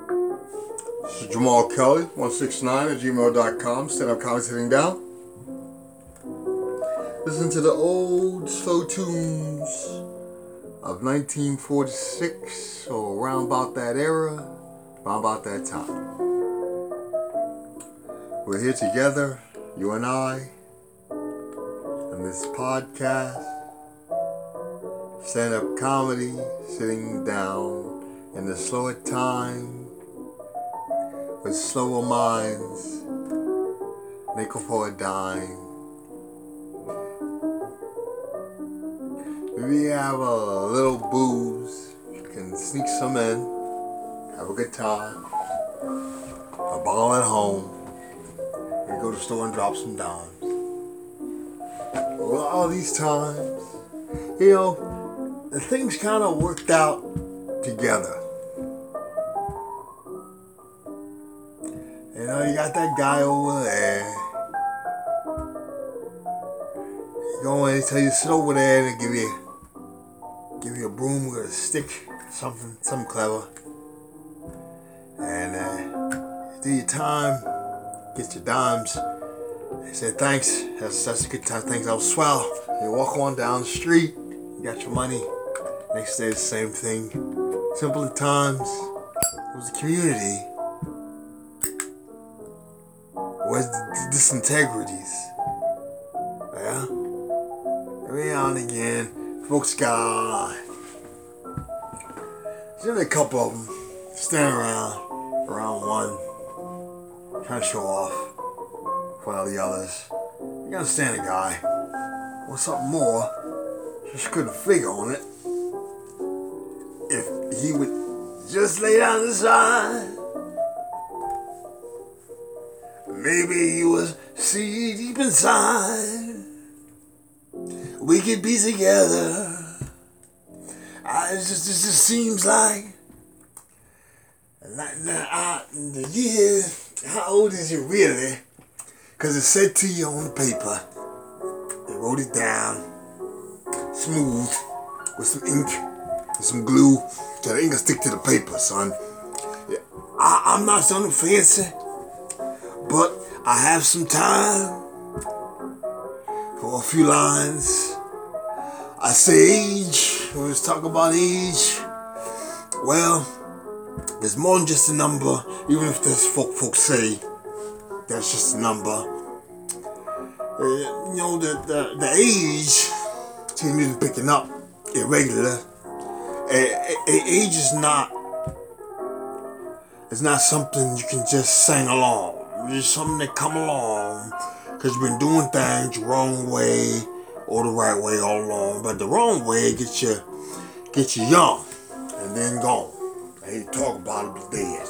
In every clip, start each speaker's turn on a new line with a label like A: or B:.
A: This is Jamal Kelly, 169 at gmail.com. Stand up comedy sitting down. Listen to the old slow tunes of 1946 or around about that era, around about that time. We're here together, you and I, on this podcast, stand up comedy, sitting down in the slower time, with slower minds, nickel for a dime. Maybe you have a little booze, you can sneak some in, have a good time, a ball at home, and go to the store and drop some dimes. Well, all these times, the things kind of worked out together. You got that guy over there. You go in and tell you to sit over there and give you a broom with a stick, something clever. And do your time, get your dimes. They say thanks. That's a good time. Thanks. That was swell. You walk on down the street. You got your money. Next day the same thing. Simpler times. It was a community. Where's the disintegrities? Yeah? Every now and again, folks got there's a couple of them standing around one, trying to show off while the others. You gotta stand a guy. Want something more, just couldn't figure on it. If he would just lay down the side. Maybe he was see deep inside. We could be together. It just seems like the year. How old is he really? Because it said to you on the paper. They wrote it down, smooth, with some ink and some glue. So the ink will stick to the paper, son. Yeah, I'm not something fancy. But I have some time for a few lines. I say age, when we talk about age, well, there's more than just a number, even if there's folks say that's just a number. The age seems to be picking up irregular. Age is not, it's not something you can just sing along. It's something that come along because you've been doing things the wrong way or the right way all along. But the wrong way gets you young and then gone. I hate to talk about it, but dead.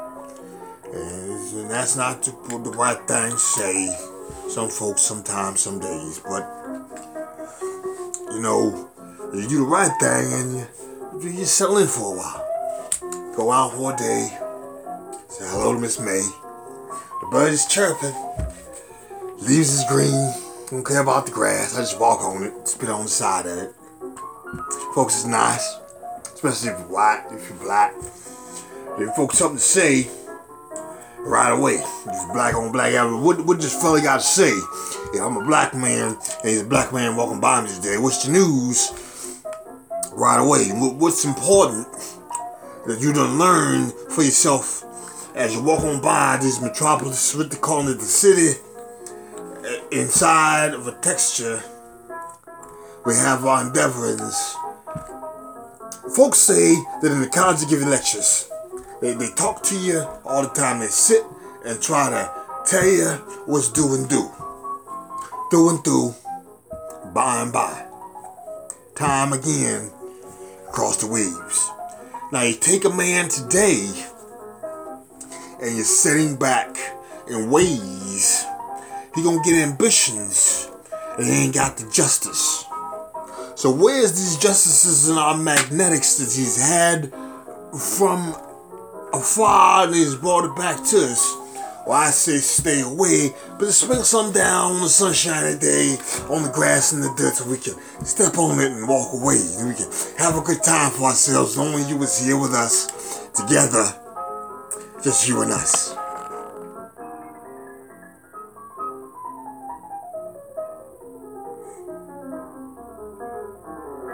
A: And that's not the right thing to say. Some folks sometimes, some days. But, you do the right thing and you settle in for a while. Go out for a day. Say hello to Miss May. The bird is chirping. Leaves is green. Don't care about the grass. I just walk on it. Spit on the side of it. Folks is nice. Especially if you're white, if you're black. If folks something to say right away. If you're black on black, what this fella got to say? Yeah, I'm a black man, and he's a black man walking by me today. What's the news? Right away. What's important that you done learn for yourself as you walk on by this metropolis, what they call it, the city, inside of a texture, we have our endeavors. Folks say that in the college they give you lectures. They talk to you all the time. They sit and try to tell you what's do and do. Do and do, by and by. Time again, across the waves. Now you take a man today and you're sitting back in ways, he gonna get ambitions and he ain't got the justice. So where's these justices and our magnetics that he's had from afar and he's brought it back to us? Well, I say stay away, but sprinkle some down on a sunshiny day on the grass and the dirt so we can step on it and walk away. And we can have a good time for ourselves knowing you was here with us together Just you and us.